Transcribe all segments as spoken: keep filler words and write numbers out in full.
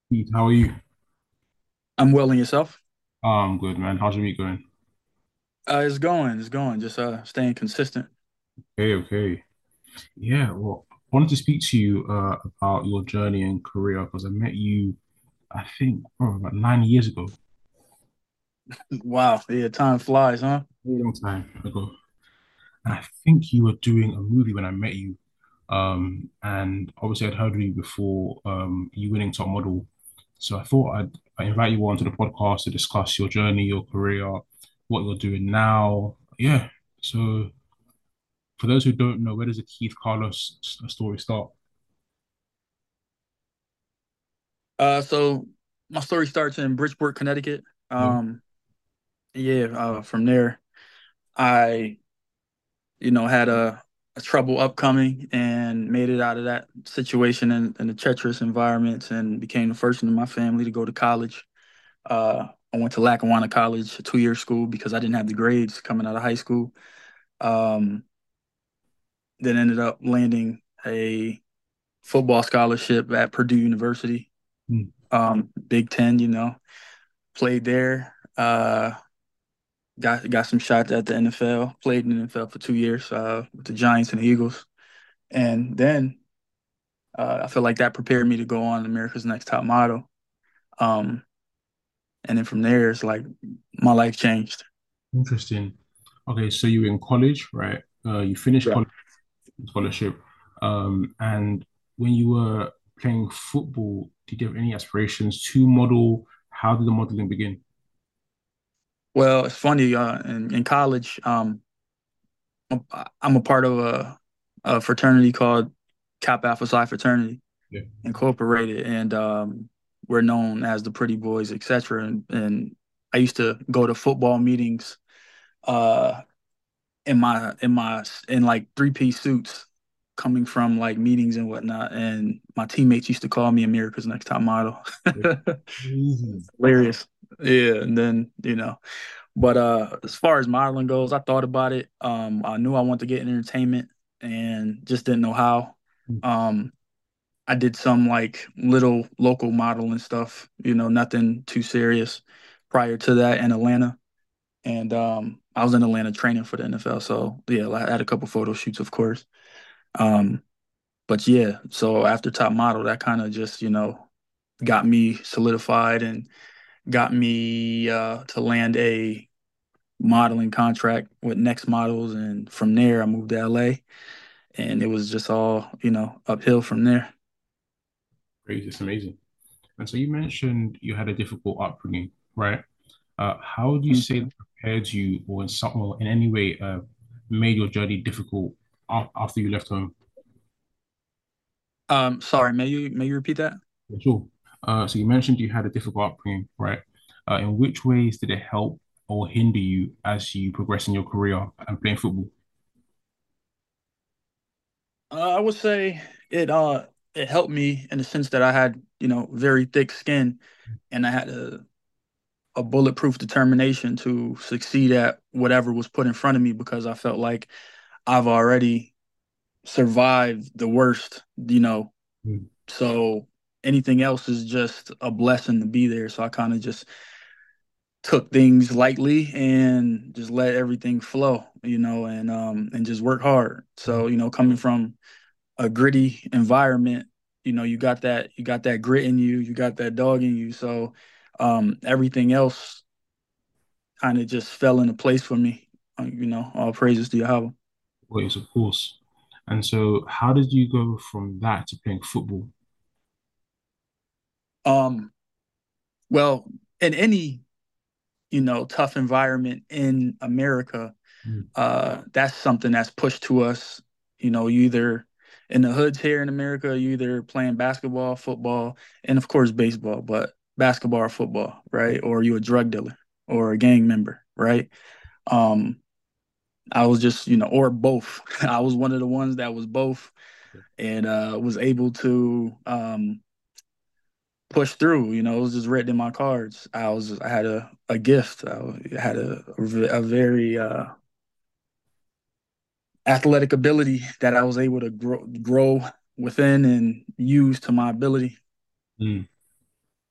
Pete, how are you? I'm well in yourself. Oh, I'm good, man. How's your week going? Uh, it's going, it's going. Just uh, staying consistent. Okay, okay. Yeah, well, I wanted to speak to you uh, about your journey and career because I met you, I think, oh, about nine years ago. Wow, yeah, time flies, huh? A long time ago. And I think you were doing a movie when I met you. Um, and obviously I'd heard of you before, um, you winning top model. So I thought I'd, i invite you on to the podcast to discuss your journey, your career, what you're doing now. Yeah. So for those who don't know, where does the Keith Carlos s- story start? Uh, so my story starts in Bridgeport, Connecticut. Yeah. Um, yeah, uh, from there, I, you know, had a, a trouble upcoming and made it out of that situation in, in a treacherous environment and became the first in my family to go to college. Uh, I went to Lackawanna College, a two-year school, because I didn't have the grades coming out of high school. Um, then ended up landing a football scholarship at Purdue University, Mm. um, Big Ten. You know, played there. Uh, got got some shots at the N F L. Played in the N F L for two years uh, with the Giants and the Eagles, and then uh, I feel like that prepared me to go on America's Next Top Model. Um, and then from there, it's like my life changed. Interesting. Okay, so you were in college, right? Uh, you finished Yeah. college scholarship. Um, and when you were playing football, did you have any aspirations to model? How did the modeling begin? Well, it's funny. Uh, in, in college, um, I'm I'm a part of a, a fraternity called Kappa Alpha Psi Fraternity Yeah. Incorporated, and um, we're known as the Pretty Boys, et cetera. And, and I used to go to football meetings uh, in my in my in like three piece suits, coming from like meetings and whatnot. And my teammates used to call me America's Next Top Model. Easy. Hilarious, yeah. And then you know, but uh, as far as modeling goes, I thought about it. Um, I knew I wanted to get in entertainment, and just didn't know how. Um, I did some like little local modeling stuff, you know, nothing too serious prior to that in Atlanta. And um, I was in Atlanta training for the N F L. So yeah, I had a couple photo shoots, of course. Um, but yeah, so after Top Model, that kind of just, you know, got me solidified and got me uh, to land a modeling contract with Next Models. And from there, I moved to L A, and it was just all, you know, uphill from there. Great, it's amazing. And so you mentioned you had a difficult upbringing, right? Uh, how would you say that prepared you, or in some, or in any way, uh, made your journey difficult a- after you left home? Um, sorry, may you may you repeat that? Yeah, sure. Uh, so you mentioned you had a difficult upbringing, right? Uh, in which ways did it help or hinder you as you progress in your career and playing football? Uh, I would say it uh it helped me in the sense that I had, you know, very thick skin, and I had a, a bulletproof determination to succeed at whatever was put in front of me, because I felt like I've already survived the worst, you know. Mm. So anything else is just a blessing to be there. So I kind of just took things lightly and just let everything flow, you know, and um and just work hard. So, you know, coming from a gritty environment, you know, you got that you got that grit in you, you got that dog in you. So um everything else kind of just fell into place for me. Uh, you know, all praises to Yahweh. Ways, of course. And so, how did you go from that to playing football? Um, well, in any, you know, tough environment in America, Mm. uh, that's something that's pushed to us. You know, you either in the hoods here in America, you either playing basketball, football, and of course baseball, but basketball or football, right? Or you a drug dealer or a gang member, right? Um, I was just, you know, or both. I was one of the ones that was both, and uh, was able to um, push through. You know, it was just written in my cards. I was, I had a, a gift. I had a, a very uh, athletic ability that I was able to grow, grow within and use to my ability. Mm.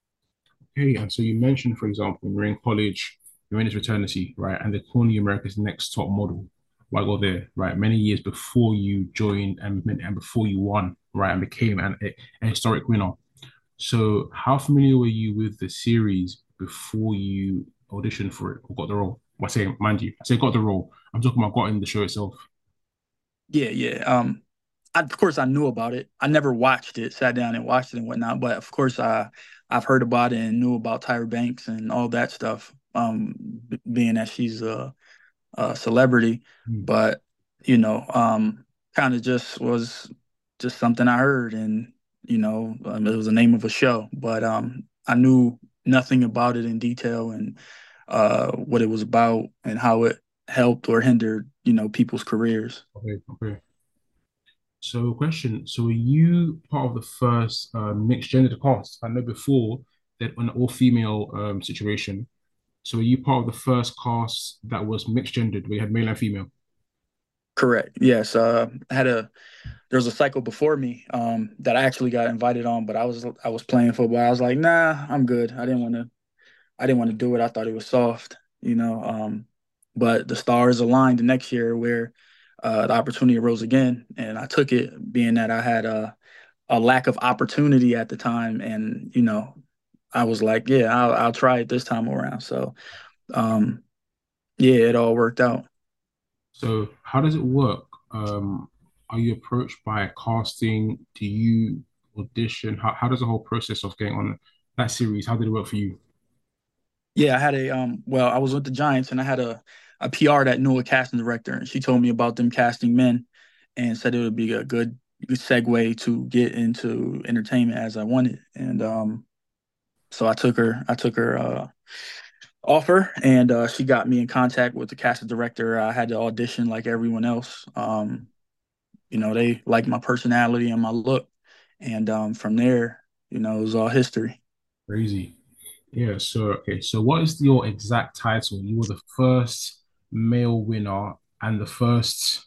Okay, and so you mentioned, for example, when you're in college, you're in this fraternity, right? And they're calling you America's Next Top Model. Why go there, right? Many years before you joined and, and before you won, right? And became an, a, a historic winner. So, how familiar were you with the series before you auditioned for it or got the role? Well, I say, mind you, I say got the role. I'm talking about got in the show itself. Yeah, yeah. Um, I, of course, I knew about it. I never watched it, sat down and watched it and whatnot. But of course, I I've heard about it and knew about Tyra Banks and all that stuff. Um, b- being that she's a, a celebrity, Hmm. but you know, um, kind of just was just something I heard, and you know, um, it was the name of a show. But um, I knew nothing about it in detail and uh, what it was about and how it helped or hindered, you know, people's careers. Okay, okay. So, question. So, were you part of the first uh, mixed gender cast? I know before that an all-female um, situation. So, were you part of the first cast that was mixed gendered, where you had male and female? Correct. Yes. Uh, I had a there was a cycle before me um, that I actually got invited on, but I was I was playing football. I was like, nah, I'm good. I didn't want to I didn't want to do it. I thought it was soft, you know. Um, but the stars aligned the next year where uh, the opportunity arose again, and I took it, being that I had a a lack of opportunity at the time, and you know, I was like, yeah, I'll I'll try it this time around. So um, yeah, it all worked out. So, how does it work? Um, are you approached by casting? Do you audition? How, how does the whole process of getting on that series, how did it work for you? Yeah, I had a um well, I was with the Giants and I had a a P R that knew a casting director and she told me about them casting men and said it would be a good good segue to get into entertainment as I wanted. And um so I took her I took her uh offer and uh she got me in contact with the casting director. I had to audition like everyone else. Um you know, they liked my personality and my look. And um from there, you know, it was all history. Crazy. Yeah, so okay, so what is your exact title? You were the first male winner and the first.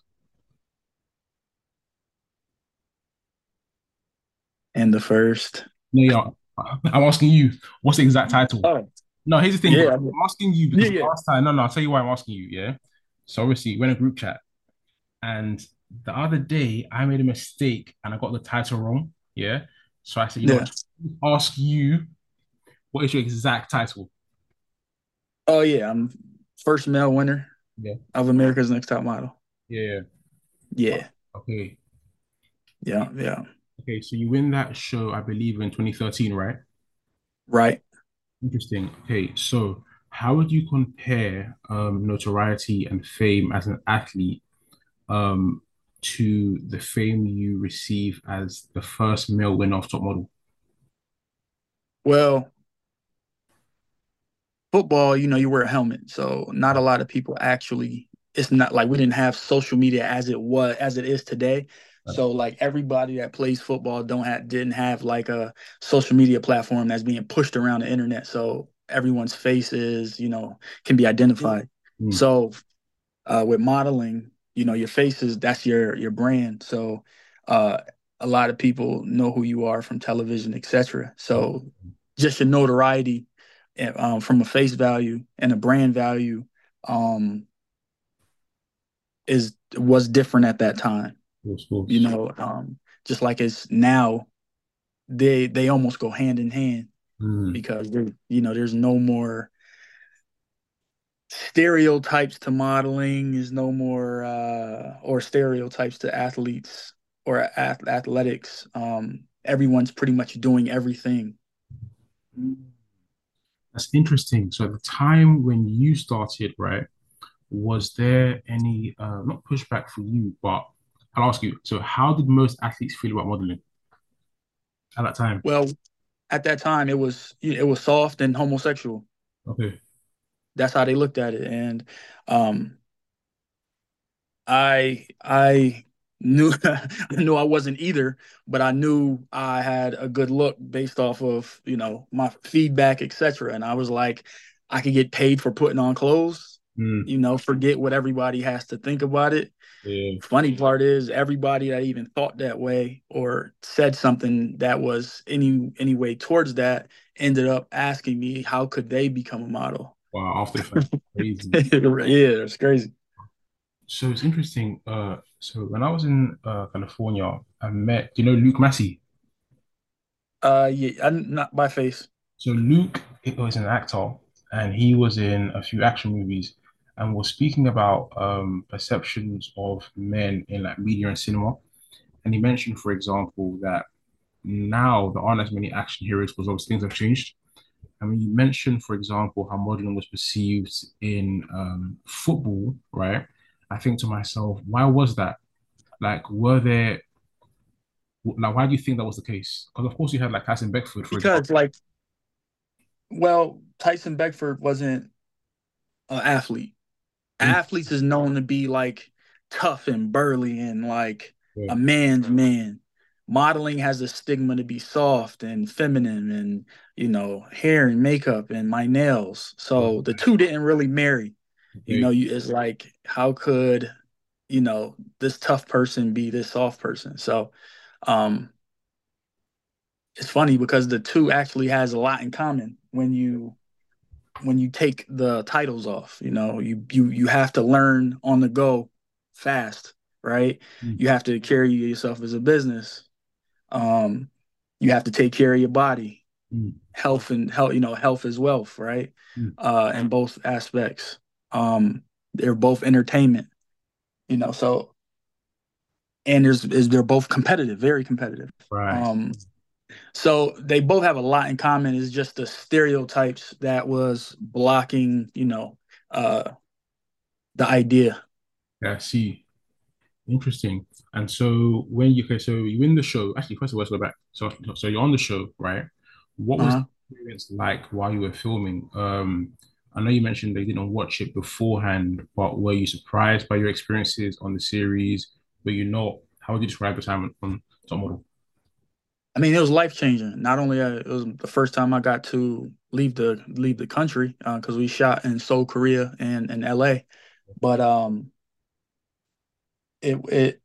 And the first No, yeah, I'm asking you, what's the exact title? Oh, No, here's the thing, bro. yeah. I'm asking you Yeah, because yeah. last time, no, no, I'll tell you why I'm asking you, yeah? So obviously, we're in a group chat, and the other day I made a mistake and I got the title wrong, yeah? So I said, you know Yeah. what? Ask you, what is your exact title? Oh yeah, I'm first male winner Yeah, of America's Next Top Model. yeah, yeah. Yeah, Okay, yeah, yeah. okay, so you win that show, I believe, in twenty thirteen, right? Right. Interesting. Okay, so how would you compare um, notoriety and fame as an athlete um, to the fame you receive as the first male winner of top model? Well, football, you know, you wear a helmet, so not a lot of people actually. It's not like we didn't have social media as it was as it is today. Right. So like everybody that plays football don't have didn't have like a social media platform that's being pushed around the internet. So everyone's faces, you know, can be identified. Mm, So uh, with modeling, you know, your face is that's your your brand. So uh, a lot of people know who you are from television, et cetera. mm, So just your notoriety eh, um, from a face value and a brand value um, is was different at that time. of You course. know, um, just like it's now, they they almost go hand in hand Mm, because there, you know, there's no more stereotypes to modeling is no more uh or stereotypes to athletes or ath- athletics. Um everyone's pretty much doing everything. that's interesting. So at the time when you started, right, was there any uh, not pushback for you, but I'll ask you. So how did most athletes feel about modeling at that time? Well, at that time it was it was soft and homosexual. Okay. That's how they looked at it. And um I I knew I knew I wasn't either, but I knew I had a good look based off of, you know, my feedback, et cetera. And I was like, I could get paid for putting on clothes, Mm, you know, forget what everybody has to think about it. Yeah. Funny part is everybody that even thought that way or said something that was any any way towards that ended up asking me how could they become a model. Wow. After the fact, crazy. Yeah, it's crazy. So it's interesting. Uh, so when I was in uh, California, I met, do you know Luke Massey? Uh, yeah, I'm not by face. So Luke it was an actor, and he was in a few action movies, and was speaking about um, perceptions of men in like media and cinema. And he mentioned, for example, that now there aren't as many action heroes because obviously things have changed. I mean, you mentioned, for example, how modeling was perceived in um, football, right? I think to myself, why was that? Like, were there like why do you think that was the case? Because of course you had like Tyson Beckford, for example. Because like, well, Tyson Beckford wasn't an athlete. In- Athletes is known to be like tough and burly and like yeah, a man's man. Modeling has a stigma to be soft and feminine and, you know, hair and makeup and my nails. So the two didn't really marry. You know, okay. you it's like how could, you know, this tough person be this soft person? So um it's funny because the two actually has a lot in common when you when you take the titles off. You know, you you you have to learn on the go fast, right? Mm, You have to carry yourself as a business. Um, you have to take care of your body, mm, health and health. You know, health is wealth, right? mm. Uh, in both aspects. Um, they're both entertainment. You know, so and there's is they're both competitive, very competitive. Right. Um, So they both have a lot in common. Is just the stereotypes that was blocking, you know, uh, the idea. Yeah, I see. Interesting. And so when you okay, so you win the show. Actually, first of all, let's go back. So so you're on the show, right? What was the Uh-huh. experience like while you were filming? Um, I know you mentioned they didn't watch it beforehand, but were you surprised by your experiences on the series? Were you not? How would you describe the time on Top Model? I mean, it was life changing. Not only uh, it was the first time I got to leave the leave the country because we shot in Seoul, Korea, and in L A, but um, it it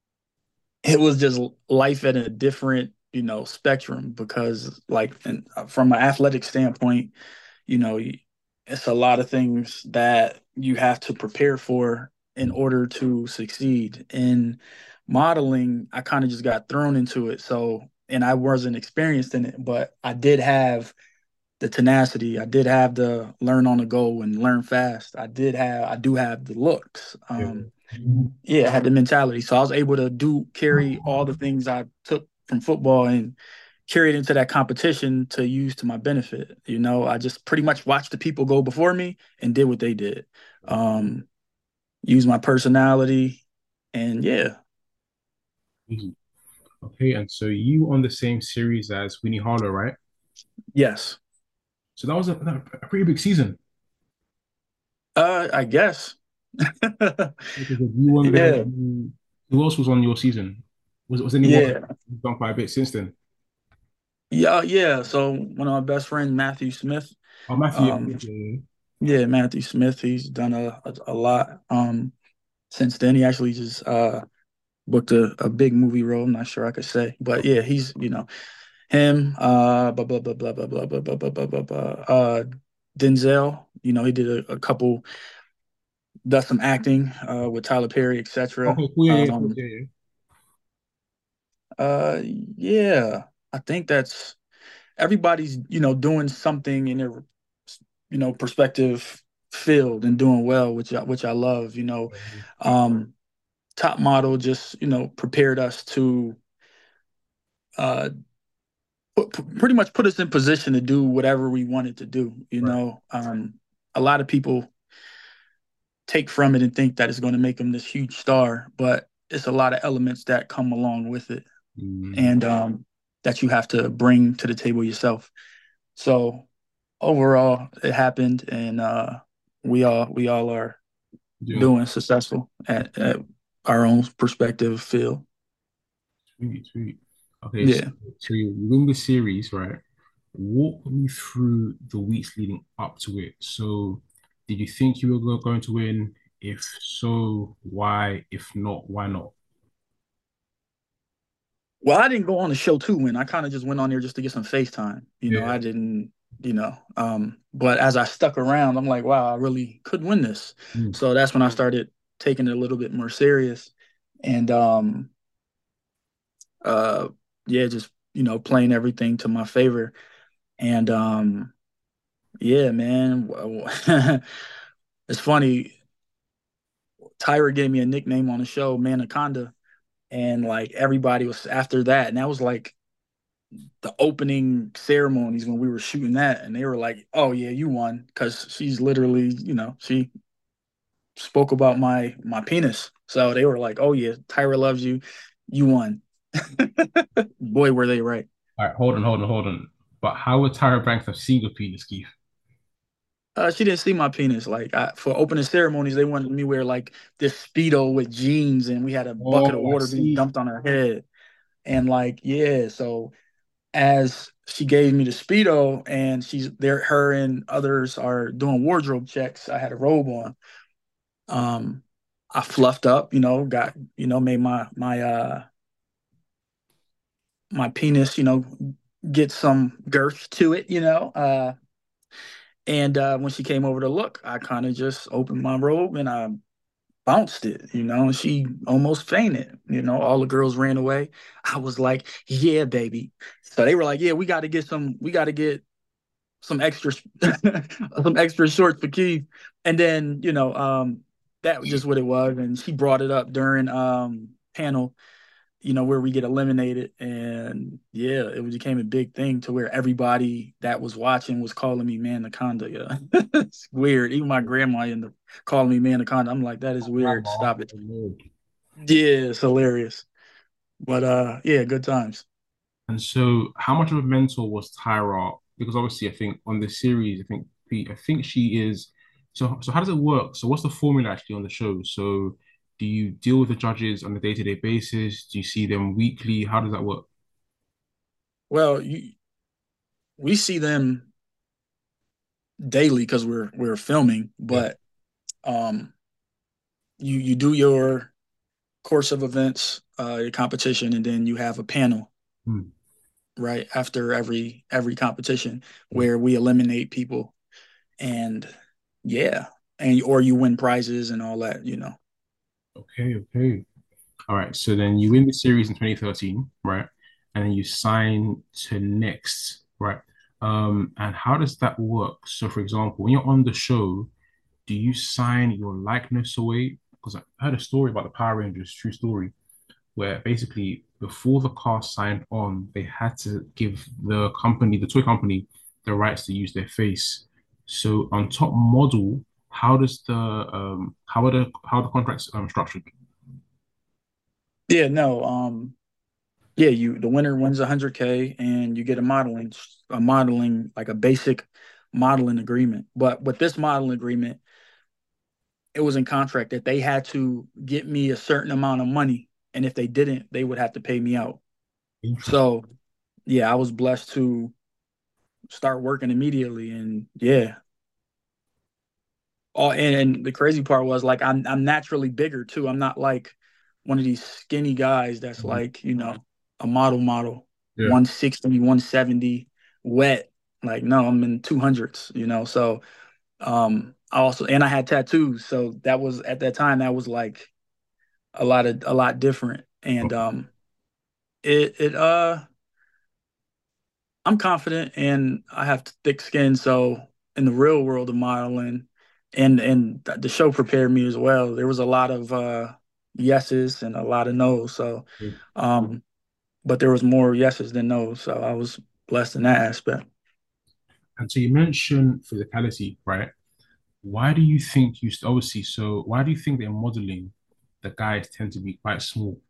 it was just life at a different you know spectrum because like and uh, from an athletic standpoint, you know, it's a lot of things that you have to prepare for in order to succeed. In modeling, I kind of just got thrown into it. So, and I wasn't experienced in it, but I did have the tenacity. I did have the learn on the go and learn fast. I did have, I do have the looks. Yeah. Um, yeah, I had the mentality. So I was able to do carry all the things I took from football and carry it into that competition to use to my benefit. You know, I just pretty much watched the people go before me and did what they did. Um, use my personality and yeah. Easy. Okay, and so you on the same series as Winnie Harlow, right? Yes. So that was a, a pretty big season. Uh, I guess. Because if you on there, Yeah. who who else was on your season? Was was anyone Yeah. who's done quite a bit since then? Yeah, yeah. So one of my best friends, Matthew Smith. Oh, Matthew, yeah, Um, yeah, yeah. yeah, Matthew Smith, he's done a, a, a lot. Um, since then he actually just uh booked a, a big movie role. I'm not sure I could say, but yeah, he's you know him. Uh, blah blah blah blah blah blah blah blah blah blah blah. blah. Uh, Denzel. You know, he did a, a couple, does some acting uh with Tyler Perry, et cetera. Okay, cool, yeah, yeah, of course, Um, yeah, yeah. uh, yeah, I think that's everybody's you know doing something in their you know perspective field and doing well, which I, which I love. You know, um, Top Model just you know prepared us to uh put, pretty much put us in position to do whatever we wanted to do. You Right. know, um, a lot of people take from it and think that it's going to make them this huge star, but it's a lot of elements that come along with it, Mm, and um, that you have to bring to the table yourself. So overall, it happened, and uh, we all we all are doing doing successful at, at our own perspective field. sweet, sweet. Okay, so, Yeah. so you win the series, right? Walk me through the weeks leading up to it. So, did you think you were go- going to win? If so, why? If not, why not? Well, I didn't go on the show to win. I kind of just went on there just to get some FaceTime. You know, Yeah. I didn't, you know. Um, but as I stuck around, I'm like, wow, I really could win this. Mm. So that's when I started taking it a little bit more serious. And um, uh, yeah, just, you know, playing everything to my favor. And um, yeah, man. It's funny. Tyra gave me a nickname on the show, Manaconda. And like everybody was after that. And that was like the opening ceremonies when we were shooting that, and they were like, "Oh yeah, you won," because she's literally, you know, she spoke about my my penis. So they were like, "Oh yeah, Tyra loves you, you won." Boy, were they right. All right, hold on, hold on, hold on. But how would Tyra Banks have seen your penis, Keith? Uh, she didn't see my penis. Like I, for opening ceremonies, they wanted me to wear like this speedo with jeans, and we had a bucket of Oh, I water being see. dumped on her head. And like, yeah, so as she gave me the speedo and she's there, her and others are doing wardrobe checks. I had a robe on. Um, I fluffed up, you know, got, you know, made my my uh my penis, you know, get some girth to it, you know. Uh, and uh, when she came over to look, I kind of just opened my robe and I bounced it, you know, and she almost fainted. You know, all the girls ran away. I was like, yeah, baby. So they were like, yeah, we got to get some, we got to get some extra some extra shorts for Keith. And then, you know, um, that was just what it was. And she brought it up during um panel, you know, where we get eliminated. And yeah, it became a big thing to where everybody that was watching was calling me Manaconda. Yeah. It's weird. Even my grandma ended up calling me Manaconda. I'm like, that is weird. Grandma. Stop it. Oh, no. Yeah, it's hilarious. But uh yeah, good times. And so, how much of a mentor was Tyra? Because obviously, I think on the series, I think Pete, I think she is. So, so how does it work? So, what's the formula actually on the show? So, do you deal with the judges on a day-to-day basis? Do you see them weekly? How does that work? Well, you, we see them daily because we're we're filming, Yeah. but um you you do your course of events, uh, your competition, and then you have a panel Hmm. right after every every competition Yeah. where we eliminate people, and yeah, and or you win prizes and all that, you know. Okay. Okay. All right. So then you win the series in twenty thirteen, right? And then you sign to Next, right? Um, and how does that work? So, for example, when you're on the show, do you sign your likeness away? Because I heard a story about the Power Rangers, true story, where basically before the cast signed on, they had to give the company, the toy company, the rights to use their face. So on Top Model, how does the um how are the how are the contracts um structured? Yeah, no, um, yeah, you the winner wins one hundred k and you get a modeling a modeling like a basic modeling agreement. But with this modeling agreement, it was in contract that they had to get me a certain amount of money, and if they didn't, they would have to pay me out. Interesting. So yeah, I was blessed to start working immediately, and yeah. Oh, and, and the crazy part was like I'm I'm naturally bigger too. I'm not like one of these skinny guys that's Mhm. like, you know, a model model, Yeah. one sixty, one seventy, wet. Like no, I'm in two hundreds, you know. So um I also and I had tattoos, so that was at that time that was like a lot of a lot different. And um it it uh I'm confident and I have thick skin, so in the real world of modeling, and and the show prepared me as well. There was a lot of uh, yeses and a lot of no's. So, um, but there was more yeses than no's. So I was blessed in that aspect. And so you mentioned physicality, right? Why do you think you obviously so why do you think that in modeling the guys tend to be quite small?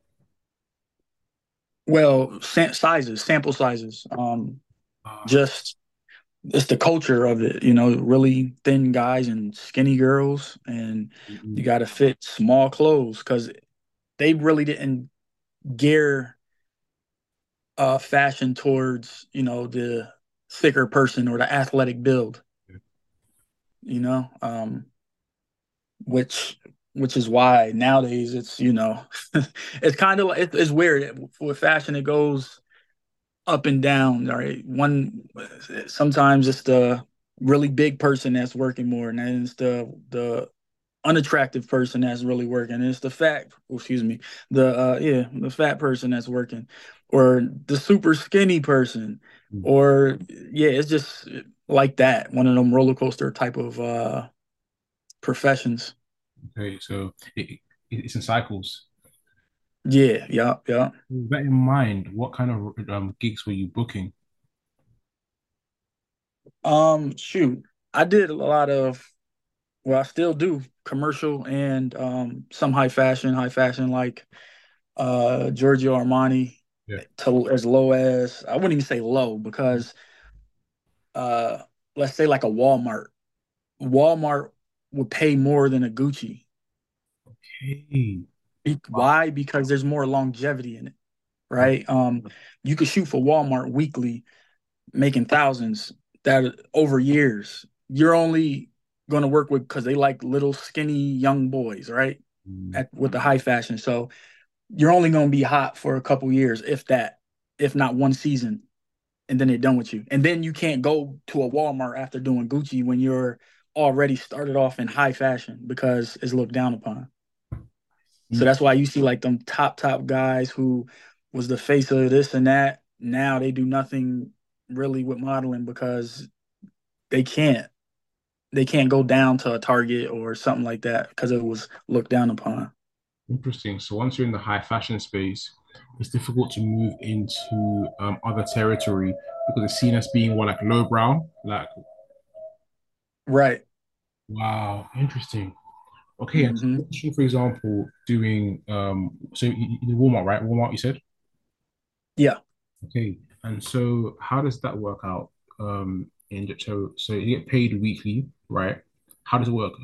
Well, sam- sizes, sample sizes, um, Ah, just it's the culture of it. You know, really thin guys and skinny girls, and you mm, got to fit small clothes because they really didn't gear uh, fashion towards, you know, the thicker person or the athletic build. You know, um, which which is why nowadays it's, you know, it's kind of like it, it's weird with fashion. It goes up and down. All right, one sometimes it's the really big person that's working more, and then it's the the unattractive person that's really working. And it's the fat, oh, excuse me, the uh yeah, the fat person that's working, or the super skinny person, Mm. or yeah, it's just like that. One of them roller coaster type of uh professions. Okay, so it, it, it's in cycles. Yeah, yeah, yeah. With that in mind, what kind of um, gigs were you booking? Um, shoot, I did a lot of, well, I still do commercial and um some high fashion, high fashion like uh Giorgio Armani, Yeah. to as low as, I wouldn't even say low, because uh let's say like a Walmart. Walmart would pay more than a Gucci. Hey, Be- wow. Why? Because there's more longevity in it, Uh, right? Um, you could shoot for Walmart weekly, making thousands that over years. You're only going to work with because they like little skinny young boys, right? mm, At with the high fashion, so you're only going to be hot for a couple years, if that, if not one season, and then they're done with you. And then you can't go to a Walmart after doing Gucci when you're already started off in high fashion because it's looked down upon. So mm, that's why you see like them top top guys who was the face of this and that. Now they do nothing really with modeling because they can't. They can't go down to a Target or something like that because it was looked down upon. interesting. So once you're in the high fashion space, it's difficult to move into um, other territory because it's seen as being more like lowbrow. Like, Right. wow, interesting. Okay, and so Hmm. let's say, for example, doing um, so you, you did Walmart, right? Walmart, you said. Yeah. Okay, and so how does that work out? Um, in so so you get paid weekly, right? How does it work?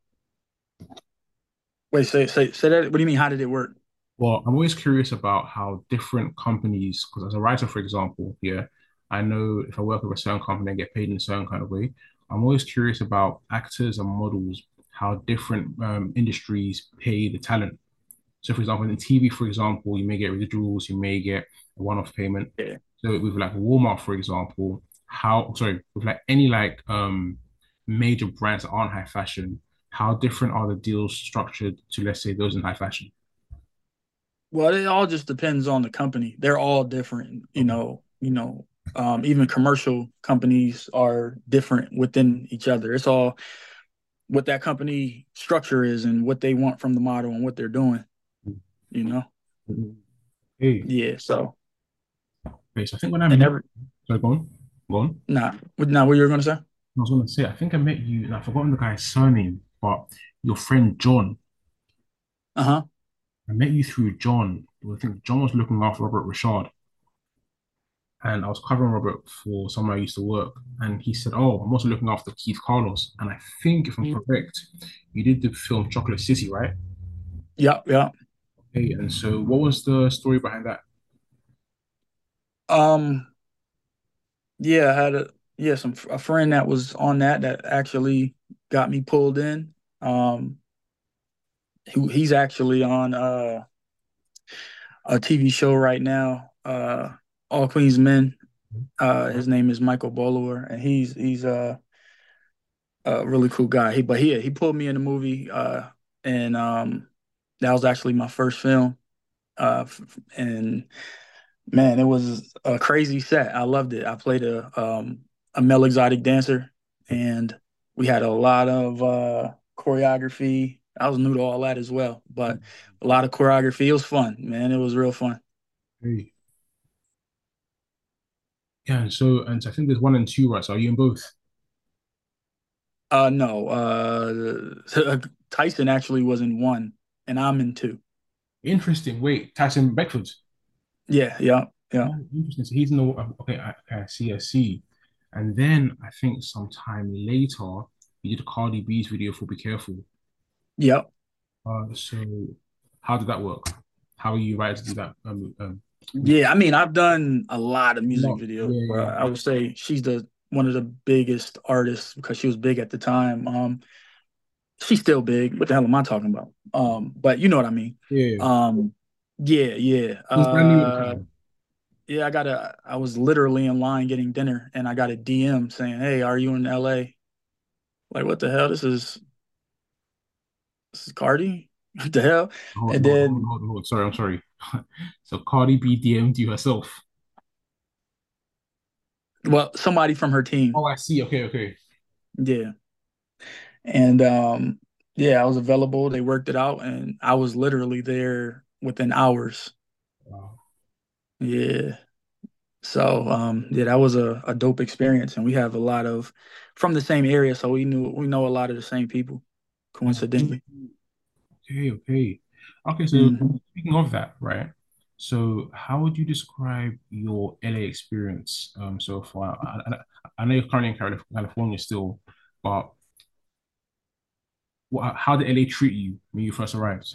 Wait. Say say say that. What do you mean? How did it work? Well, I'm always curious about how different companies, because as a writer, for example, yeah, I know if I work with a certain company, I get paid in a certain kind of way. I'm always curious about actors and models, how different um, industries pay the talent. So, for example, in T V, for example, you may get residuals, you may get a one-off payment. Yeah. So, with like Walmart, for example, how, sorry, with like any like um major brands that aren't high fashion, how different are the deals structured to, let's say, those in high fashion? Well, it all just depends on the company. They're all different, you Okay. know. You know, um, even commercial companies are different within each other. It's all what that company structure is and what they want from the model and what they're doing, you know? Hey, Yeah. So, okay, so I think when I and met, every, sorry, go on, go on. nah, what, nah, what you were going to say? I was gonna say, I think I met you, and I've forgotten the guy's surname, but your friend John. Uh huh. I met you through John. I think John was looking after Robert Richard, and I was covering Robert for somewhere I used to work. And he said, "Oh, I'm also looking after Keith Carlos." And I think, if I'm correct, you did the film Chocolate City, right? Yeah. Yeah. Hey, and so what was the story behind that? Um, yeah, I had a, yeah, some, a friend that was on that that actually got me pulled in. Um, he, he's actually on uh, a T V show right now, uh, All Queens Men. Uh, his name is Michael Bolivar, and he's he's uh, a really cool guy. He but he he pulled me in the movie, uh, and um, that was actually my first film. Uh, f- and man, it was a crazy set. I loved it. I played a um a male exotic dancer, and we had a lot of uh choreography. I was new to all that as well, but a lot of choreography. It was fun, man. It was real fun. Hey, yeah, and so and so I think there's one and two, right? So are you in both? Uh, no, uh, Tyson actually was in one, and I'm in two. Interesting. Wait, Tyson Beckford. Yeah, yeah, yeah, Oh, interesting. So he's in the okay. I, I see. I see. And then I think sometime later he did Cardi B's video for Be Careful. yeah. Uh, so how did that work? How are you right to do that? Um, um, Yeah, I mean, I've done a lot of music no, videos, yeah, but yeah, I would say she's the one of the biggest artists because she was big at the time. Um, She's still big. What the hell am I talking about? Um, but you know what I mean. Yeah. Um, yeah, yeah. It was brand new at the Uh, time. yeah, I got a, I was literally in line getting dinner and I got a D M saying, "Hey, are you in L A?" Like, what the hell? This is this is Cardi? What the hell? Hold, And hold, hold, then, hold, hold. Sorry, I'm sorry. So Cardi B D M'd you herself. well, somebody from her team. Oh, I see. Okay, okay. Yeah. And um, yeah, I was available. They worked it out and I was literally there within hours. Wow. Yeah. So um, yeah, that was a, a dope experience, and we have a lot of from the same area, so we knew we know a lot of the same people, Oh, coincidentally. okay, okay. Okay, so Hmm. speaking of that, right? So how would you describe your L A experience um so far? I, I, I know you're currently in Calif- California still, but what, how did L A treat you when you first arrived?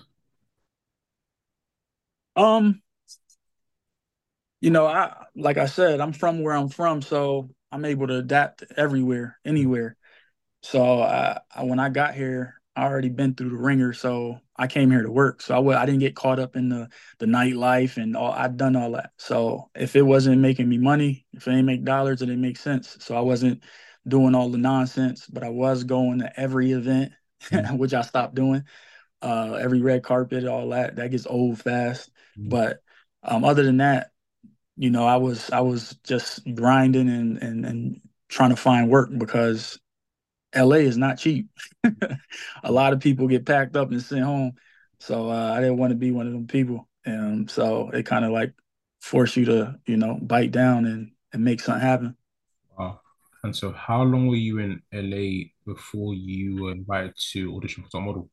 Um, you know, I like I said, I'm from where I'm from, so I'm able to adapt everywhere, anywhere. So I, I when I got here, I already been through the ringer, so I came here to work. So I w I didn't get caught up in the the nightlife and all. I'd done all that. So if it wasn't making me money, if it didn't make dollars, it didn't make sense. So I wasn't doing all the nonsense, but I was going to every event, Mm, which I stopped doing. Uh, every red carpet, all that that gets old fast. mm. But um, other than that, you know, I was I was just grinding and and and trying to find work because L A is not cheap. A lot of people get packed up and sent home. So uh, I didn't want to be one of them people. And so it kind of like forced you to, you know, bite down and, and make something happen. Wow. And so how long were you in L A before you were invited to audition for top model?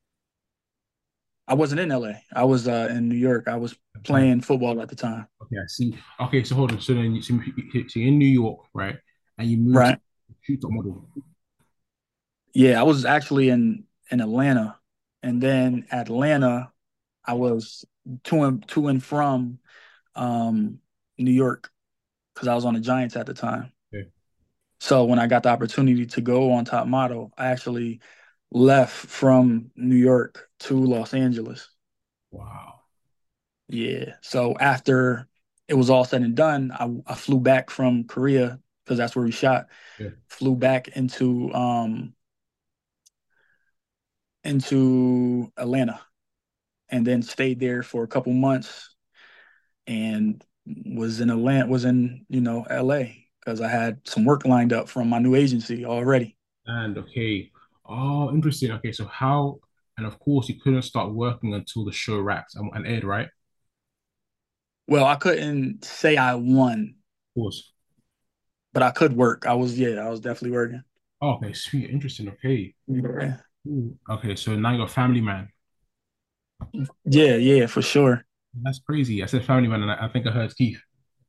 I wasn't in L A. I was uh, in New York. I was At the time. playing football at the time. Okay, I see. Okay, so hold on. So then you, so you- so you're in New York, right? And you moved to Right. shoot top model. Yeah, I was actually in in Atlanta. And then Atlanta, I was to and to and from um, New York because I was on the Giants at the time. Okay. So when I got the opportunity to go on Top Model, I actually left from New York to Los Angeles. Wow. Yeah. So after it was all said and done, I, I flew back from Korea because that's where we shot. Yeah. Flew back into um into Atlanta and then stayed there for a couple months and was in Atlanta was in, you know, L A because I had some work lined up from my new agency already. And okay. Oh, interesting. Okay, so how, and of course, you couldn't start working until the show wrapped and, and aired, right? Of Well, I couldn't say I won, course. but I could work. I was, yeah, I was definitely working. Oh, okay, sweet. Interesting. Okay. Yeah, Ooh. Okay, so now you're a family man. yeah, yeah, for sure. That's crazy. I said family man, and I, I think I heard Keith.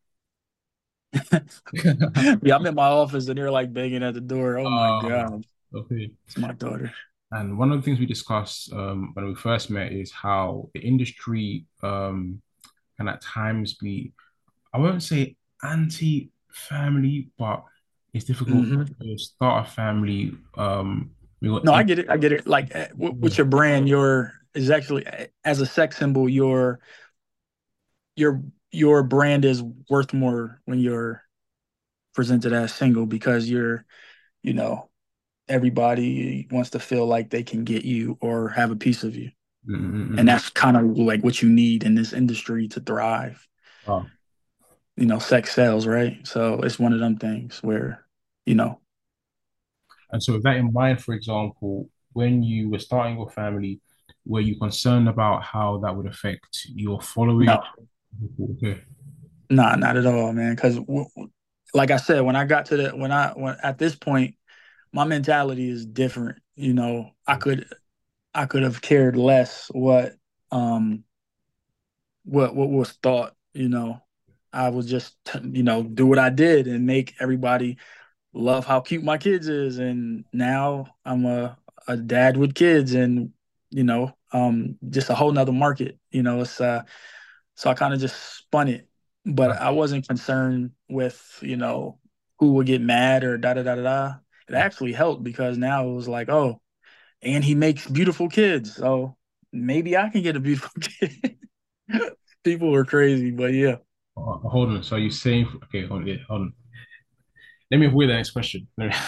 Yeah, I'm in my office and they're like banging at the door. Oh my Oh, God, okay. it's my daughter. And one of the things we discussed um, when we first met is how the industry um, can at times be, I won't say anti-family, but it's difficult Hmm. to start a family. Um, we got No, I in, get it. I get it. Like eh, w- yeah. with your brand, your is actually eh, as a sex symbol, your your your brand is worth more when you're presented as single because you're, you know, everybody wants to feel like they can get you or have a piece of you. Mm, mm, mm, And mm. that's kind of like what you need in this industry to thrive. Wow. You know, sex sells, right? So it's one of them things where, you know, And so with that in mind, for example, when you were starting your family, were you concerned about how that would affect your following? no, Okay. nah, not at all, man. Because w- w- like I said, when I got to the when I when at this point, my mentality is different. You know, I could I could have cared less what um what what was thought. You know, I was just you know do what I did and make everybody love how cute my kids is, and now I'm a a dad with kids, and you know, um, just a whole nother market. You know, it's uh, so I kind of just spun it, but I wasn't concerned with you know who would get mad or da da da da da. It actually helped because now it was like, oh, and he makes beautiful kids. So maybe I can get a beautiful kid. People are crazy, but yeah. Uh, hold on. So you're saying, okay, hold on, yeah, hold on. Let me avoid that next question. Let me,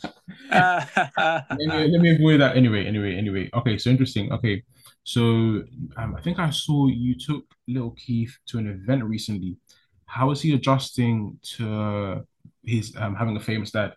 let me, let me avoid that anyway, anyway, anyway. Okay, so interesting. Okay, so um, I think I saw you took little Keith to an event recently. How is he adjusting to his um having a famous dad?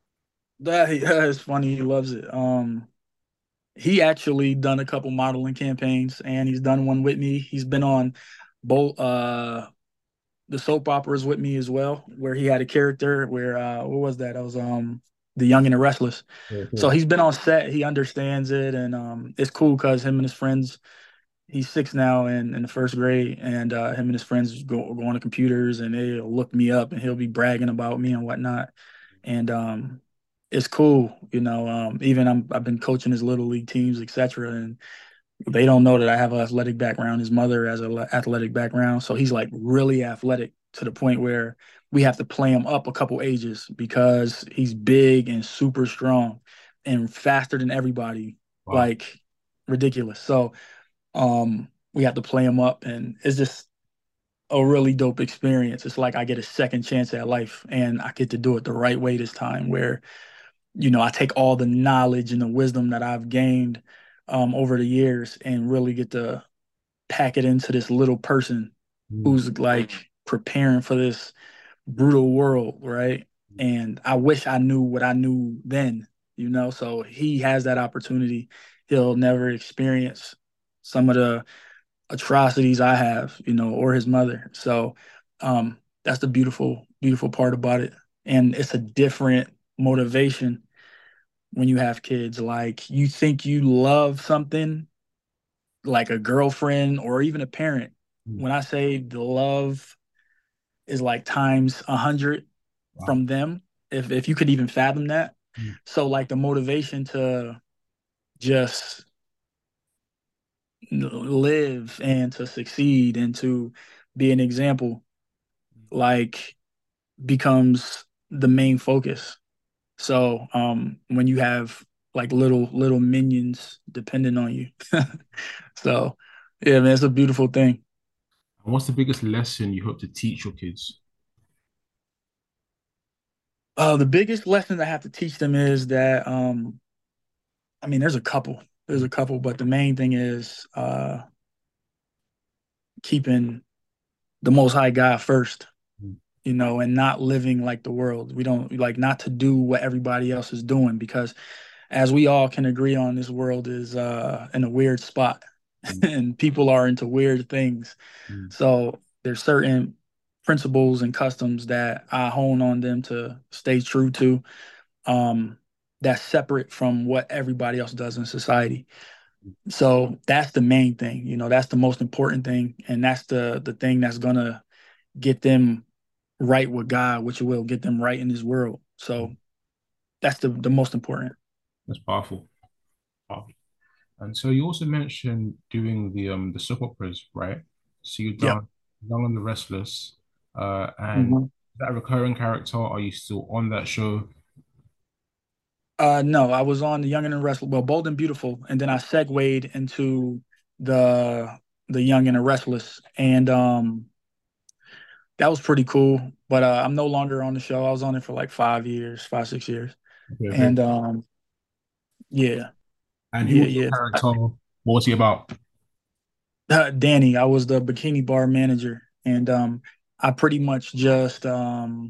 That yeah, it's funny. He loves it. Um, he actually done a couple modeling campaigns, and he's done one with me. He's been on both uh the soap operas with me as well, where he had a character where uh what was that? I was um The Young and the Restless. Yeah, So cool. he's been on set. He understands it, and um it's cool because him and his friends. He's six now and in the first grade, and uh, him and his friends go go on the computers and they'll look me up and he'll be bragging about me and whatnot. And um, it's cool, you know. Um, even I'm I've been coaching his little league teams, et cetera. And they don't know that I have an athletic background. His mother has an athletic background, so he's like really athletic to the point where we have to play him up a couple ages because he's big and super strong and faster than everybody, Wow. like ridiculous. So um, we have to play him up, and it's just a really dope experience. It's like I get a second chance at life, and I get to do it the right way this time. Where you know I take all the knowledge and the wisdom that I've gained um, over the years, and really get to pack it into this little person Mm. who's like preparing for this brutal world, right? And I wish I knew what I knew then, you know. So he has that opportunity. He'll never experience some of the atrocities I have, you know, or his mother. So um, that's the beautiful, beautiful part about it. And it's a different motivation when you have kids. Like you think you love something like a girlfriend or even a parent. Mm. When I say the love is like times a hundred Wow. from them, if if you could even fathom that. Mm. So like the motivation to just live and to succeed and to be an example like becomes the main focus. So um when you have like little little minions depending on you. So yeah, man, it's a beautiful thing. And what's the biggest lesson you hope to teach your kids? Uh the biggest lesson I have to teach them is that um I mean there's a couple. There's Mm. a couple, but the main thing is uh keeping the most high God first, Mm. you know, and not living like the world. We don't like not to do what everybody else is doing because as we all can agree on, this world is uh, in a weird spot Mm. and people are into weird things. Mm. So there's certain principles and customs that I hone on them to stay true to, um, that's separate from what everybody else does in society. So that's the main thing, you know, that's the most important thing. And that's the the thing that's gonna get them right with God, which will get them right in this world. So that's the the most important. That's powerful. Powerful. And so you also mentioned doing the um the soap operas, right? So you've Yep. done Young and the Restless, uh, and Mhm. that recurring character, are you still on that show? Uh, no, I was on the Young and the Restless, well, Bold and Beautiful, and then I segued into the the Young and the Restless, and um, that was pretty cool. But uh, I'm no longer on the show. I was on it for like five years, five six years, Okay, okay. and um, yeah, And who yeah, was your yeah. character? What was he about? Uh, Danny, I was the bikini bar manager, and um, I pretty much just um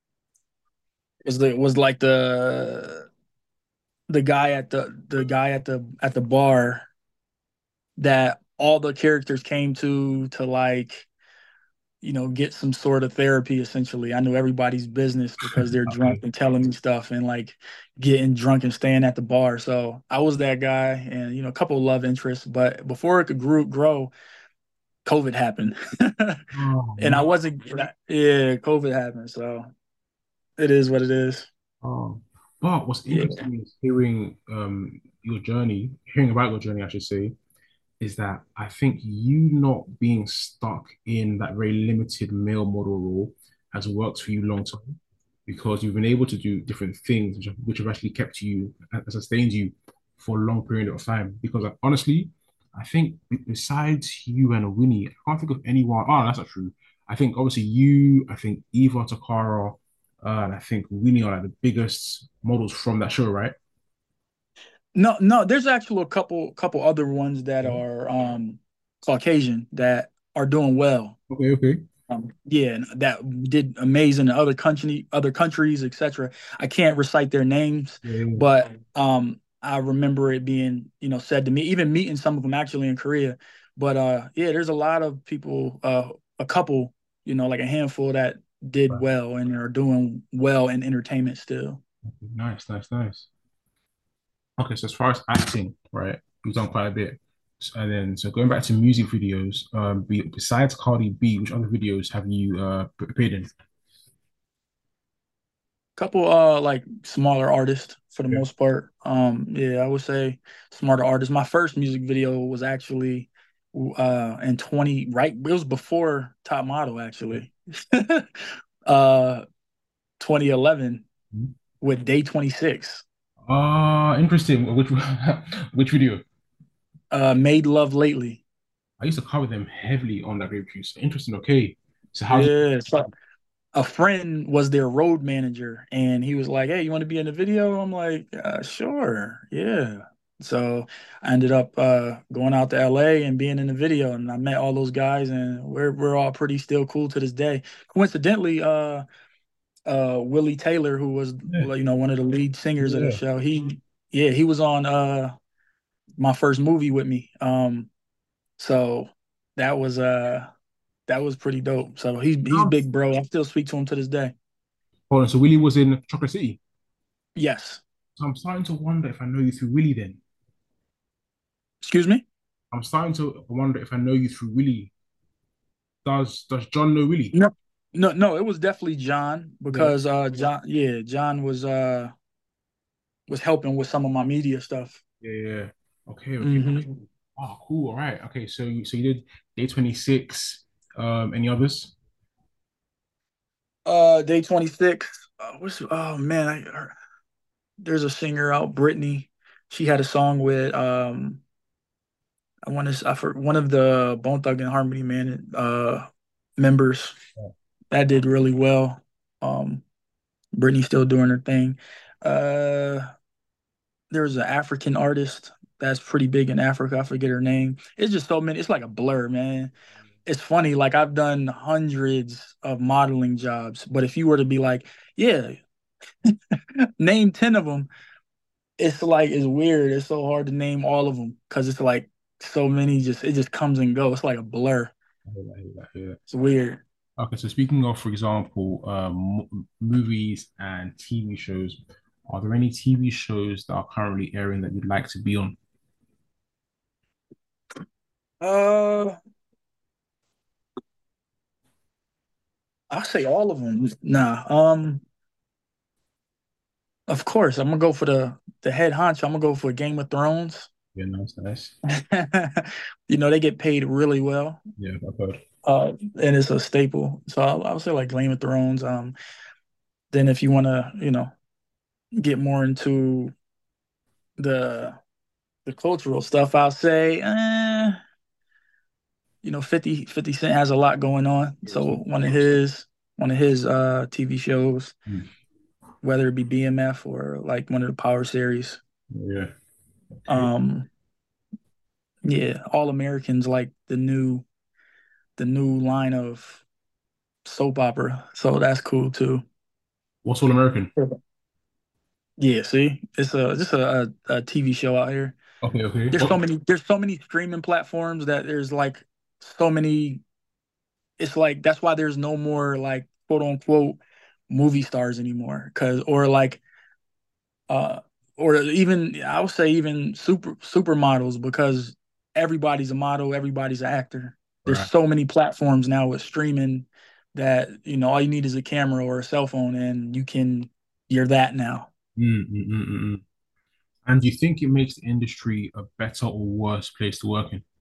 was the was like the the guy at the the guy at the at the bar that all the characters came to to like you know get some sort of therapy. Essentially, I knew everybody's business because they're drunk Okay. and telling me stuff and like getting drunk and staying at the bar. So I was that guy, and you know a couple of love interests. But before it could grow, grow COVID happened, Oh and I man. wasn't. Yeah, COVID happened. So it is what it is. Oh. But what's Yeah. interesting is hearing um your journey, hearing about your journey, I should say, is that I think you not being stuck in that very limited male model role has worked for you long term because you've been able to do different things which have, which have actually kept you and sustained you for a long period of time. Because like, honestly, I think besides you and Winnie, I can't think of anyone. Oh, that's not true. I think obviously you, I think Eva Takara, uh, and I think Winnie are like the biggest models from that show, right? No, no, there's actually a couple couple other ones that Yeah. are um Caucasian that are doing well. Okay, okay. Um, yeah, and that did amazing in other country other countries, et cetera. I can't recite their names, Yeah, yeah, but um I remember it being, you know, said to me, even meeting some of them actually in Korea. But uh yeah, there's a lot of people, uh a couple, you know, like a handful that did right. well and are doing well in entertainment still. Nice, nice, nice. Okay, so as far as acting, right, you've done quite a bit. So- And then, so going back to music videos, um, be, besides Cardi B, which other videos have you uh appeared in? Couple uh like smaller artists for the Yeah. most part. Um yeah, I would say smarter artists. My first music video was actually uh in twenty, right, it was before Top Model actually. uh twenty eleven with Day twenty-six. Ah, interesting. Which which video? Uh Made Love Lately. I used to cover them heavily on that grape juice. Interesting. Okay. So how's it? Yeah, so a friend was their road manager and he was like, "Hey, you want to be in the video?" I'm like, uh, "Sure, yeah." So I ended up uh, going out to L A and being in the video, and I met all those guys, and we're we're all pretty still cool to this day. Coincidentally, uh, uh, Willie Taylor, who was, Yeah, you know, one of the lead singers of the yeah. show, he yeah, he was on uh my first movie with me. Um, so that was uh that was pretty dope. So he's he's Um, big bro. I still speak to him to this day. Hold on. So Willie was in Chocolate City. Yes. So I'm starting to wonder if I know you through Willie then. Excuse me? I'm starting to wonder if I know you through Willie. Does does John know Willie? No, no, no. It was definitely John Yeah. because uh, John, yeah, John was uh was helping with some of my media stuff. Yeah, yeah. Yeah. Okay, okay. hmm Oh, cool. All right. Okay, so you so you did Day twenty-six. Um, any others? Uh, Day twenty-six. Uh, what's oh man, I her- there's a singer out, Brittany. She had a song with um I want to I for one of the Bone Thugs and Harmony man uh members that did really well. Um, Brittany's still doing her thing. Uh, there's an African artist that's pretty big in Africa. I forget her name. It's just so many. It's like a blur, man. It's funny. Like I've done hundreds of modeling jobs, but if you were to be like, yeah, name ten of them, it's like it's weird. It's so hard to name all of them because it's like so many. Just it just comes and goes. It's like a blur. I hear that, I hear that, I hear that. It's weird. Okay, so speaking of, for example, um, m- movies and T V shows, are there any T V shows that are currently airing that you'd like to be on? Uh, I'll say all of them. Nah. Um, of course, I'm gonna go for the the head honcho. I'm gonna go for Game of Thrones. Yeah, nice, nice. You know, they get paid really well. Yeah, I've heard. Uh, and it's a staple. So I'll, I'll say like Game of Thrones. Um, then if you want to, you know, get more into the the cultural stuff, I'll say, eh, you know, fifty fifty Cent has a lot going on. Yeah, So so- one of his one of his uh T V shows, Hmm. whether it be B M F or like one of the Power series, Yeah. Okay. um, yeah, All Americans like the new the new line of soap opera. So that's cool too. What's All American? Yeah, see, it's a just a, a, a T V show out here. Okay, okay. There's so What? many there's so many streaming platforms that there's like so many. It's like that's why there's no more like quote unquote movie stars anymore. Cause or like uh or even I would say even super supermodels because everybody's a model, everybody's an actor. There's Right. so many platforms now with streaming that you know all you need is a camera or a cell phone and you can you're that now. Mm, mm, mm, mm, mm. And do you think it makes the industry a better or worse place to work in?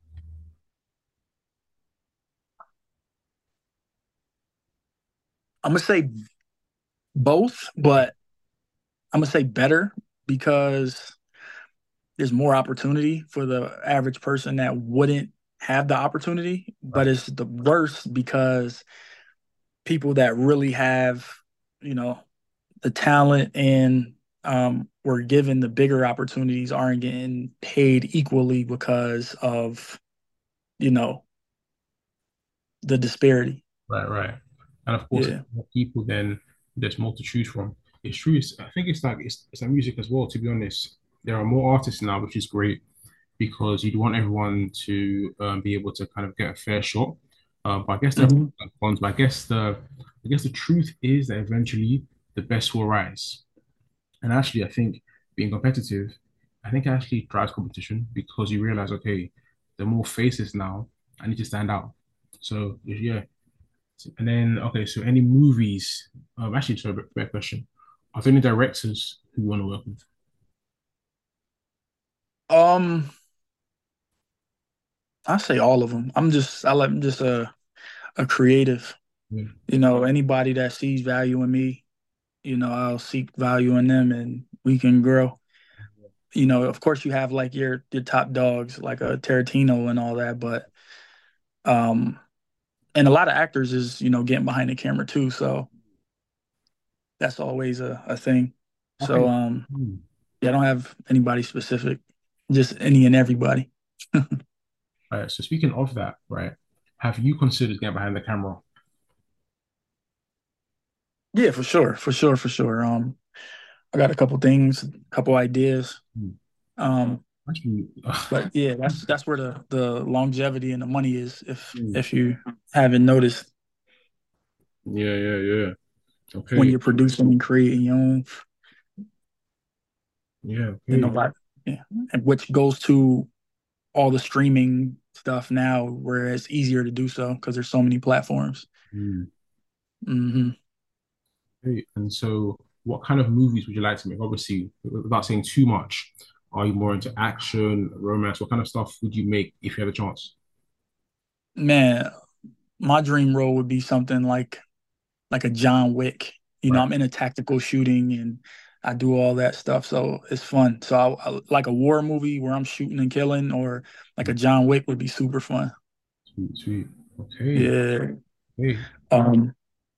I'm gonna say both, but I'm gonna say better because there's more opportunity for the average person that wouldn't have the opportunity, but Right. it's the worst because people that really have, you know, the talent and um, were given the bigger opportunities aren't getting paid equally because of, you know, the disparity. Right, right. And of course, if Yeah. more people, then there's more to choose from. It's true. It's, I think it's like it's, it's like music as well. To be honest, there are more artists now, which is great because you'd want everyone to um, be able to kind of get a fair shot. Uh, but I guess there are Mhm. cons. But I guess the I guess the truth is that eventually the best will rise. And actually, I think being competitive, I think actually drives competition because you realize, okay, there are more faces now. I need to stand out. So yeah, and then, okay, so any movies? Um, actually, sorry, better better question. Are there any directors who you want to work with? Um, I say all of them. I'm just I like I'm just a a creative. Yeah. You know, anybody that sees value in me, you know, I'll seek value in them and we can grow. You know, of course you have like your your top dogs like a Tarantino and all that, but um and a lot of actors is, you know, getting behind the camera too, so that's always a, a thing. So Okay. um Hmm. yeah, I don't have anybody specific, just any and everybody. All right. So speaking of that, right, have you considered getting behind the camera? Yeah, for sure, for sure, for sure. Um I got a couple things, a couple ideas. Hmm. Um Actually, but yeah, that's that's where the the longevity and the money is if hmm. if you haven't noticed Yeah, yeah, yeah. when Okay. you're producing and creating your own, Yeah, and okay. nobody, yeah, and which goes to all the streaming stuff now, where it's easier to do so because there's so many platforms. Hmm. Hmm. Okay. And so, what kind of movies would you like to make? Obviously, without saying too much, are you more into action, romance? What kind of stuff would you make if you had a chance? Man, my dream role would be something like like a John Wick. You know, Right. I'm in a tactical shooting and I do all that stuff, so it's fun. So I, I like a war movie where I'm shooting and killing, or like a John Wick would be super fun. Sweet, sweet. Okay. Yeah. Okay. Um,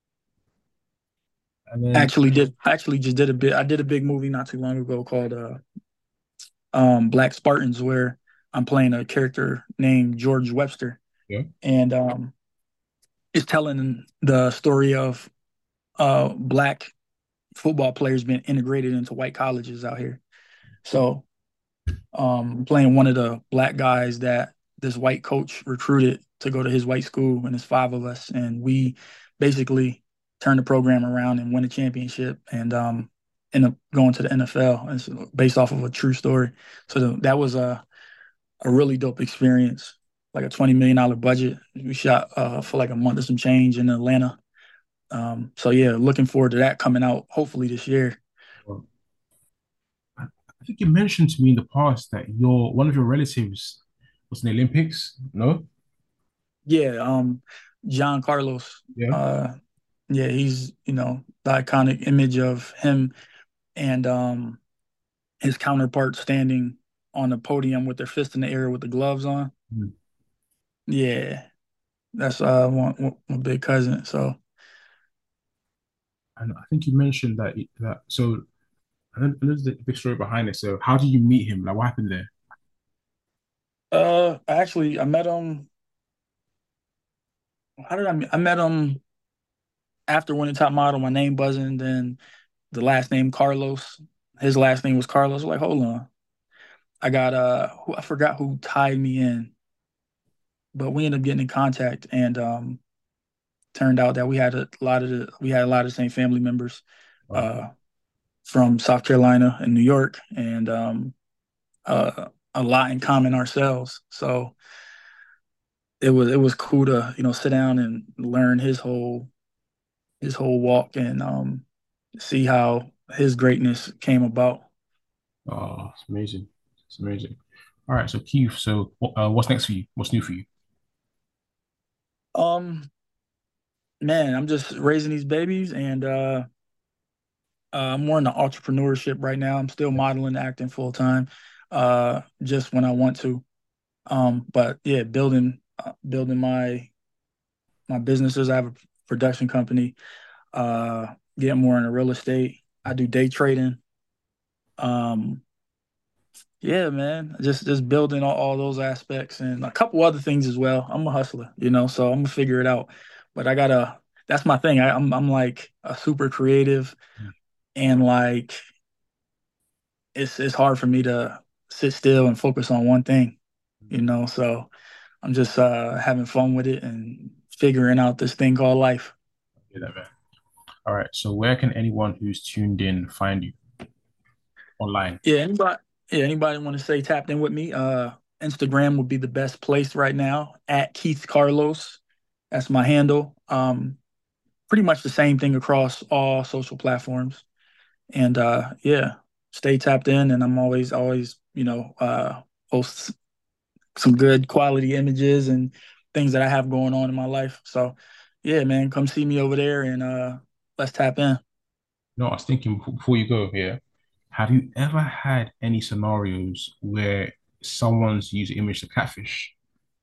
And then, actually did actually just did a bit. I did a big movie not too long ago called uh um Black Spartans, where I'm playing a character named George Webster, yeah. and um it's telling the story of uh black football players being integrated into white colleges out here. So um playing one of the black guys that this white coach recruited to go to his white school, and it's five of us, and we basically turn the program around and win a championship and um end up going to the N F L. It's based off of a true story. So the, that was a a really dope experience. Like a twenty million dollar budget. We shot uh, for like a month or some change in Atlanta. Um, so yeah, looking forward to that coming out hopefully this year. Well, I I think you mentioned to me in the past that your one of your relatives was in the Olympics. No? Yeah, um, John Carlos. Yeah. Uh, yeah, he's, you know, the iconic image of him and um his counterpart standing on the podium with their fist in the air with the gloves on. Mhm. Yeah, that's uh one, one my big cousin. So And I think you mentioned that that so I don't, there's the big story behind it. So how did you meet him? Like what happened there? uh actually I met him. How did I meet? I met him after winning top model. My name buzzing, then the last name Carlos. His last name was Carlos. Like, hold on. I got uh who, I forgot who tied me in, but we ended up getting in contact, and um turned out that we had a lot of the we had a lot of the same family members Oh, uh from South Carolina and New York, and um uh a lot in common ourselves. So it was it was cool to, you know, sit down and learn his whole his whole walk and um see how his greatness came about. oh, it's amazing. It's amazing. All right, so Keith, so uh, what's next for you? What's new for you? Um man, I'm just raising these babies, and uh Uh, I'm more into entrepreneurship right now. I'm still modeling, acting full time. uh, just when I want to. Um, but yeah, building uh, building my my businesses. I have a production company. Uh, get more into real estate. I do day trading. Um, yeah, man, just just building all, all those aspects and a couple other things as well. I'm a hustler, you know, so I'm gonna figure it out. But I gotta. That's my thing. I, I'm I'm like a super creative, and like it's it's hard for me to sit still and focus on one thing, you know. So I'm just uh having fun with it and figuring out this thing called life. Yeah, that man. All right. So where can anyone who's tuned in find you online? Yeah, anybody yeah, anybody want to stay tapped in with me? Uh Instagram would be the best place right now at Keith Carlos. That's my handle. Um pretty much the same thing across all social platforms. And uh yeah, stay tapped in and I'm always always, you know, uh post some good quality images and things that I have going on in my life. So yeah, man, come see me over there and uh let's tap in. No, I was thinking before before you go here, have you ever had any scenarios where someone's used image to catfish?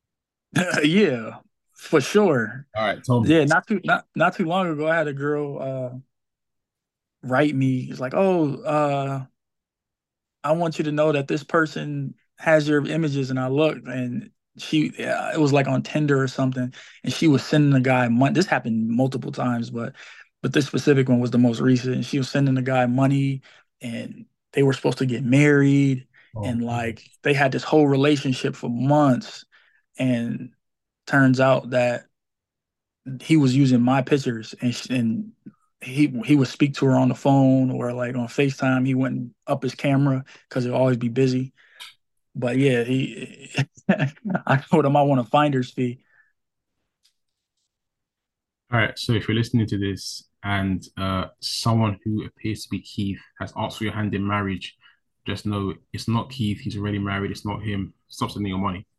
Yeah, for sure. All right, tell me. Yeah, not too not not too long ago I had a girl uh write me. It's like, "Oh, uh I want you to know that this person has your images." And I looked and she yeah, it was like on Tinder or something and she was sending the guy money. This happened multiple times, but but this specific one was the most recent. And she was sending the guy money and they were supposed to get married Oh, and mm. like they had this whole relationship for months and turns out that he was using my pictures and sh- and he he would speak to her on the phone or like on FaceTime. He wouldn't up his camera because he'll always be busy. But yeah, he I told him I want a finder's fee. All right. So if you're listening to this and uh, someone who appears to be Keith has asked for your hand in marriage, just know it's not Keith. He's already married. It's not him. Stop sending your money.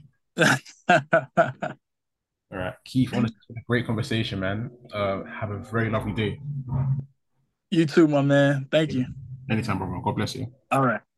All right, Keith. Honestly, it's been a great conversation, man. Uh, have a very lovely day. You too, my man. Thank you. Anytime, brother. God bless you. All right.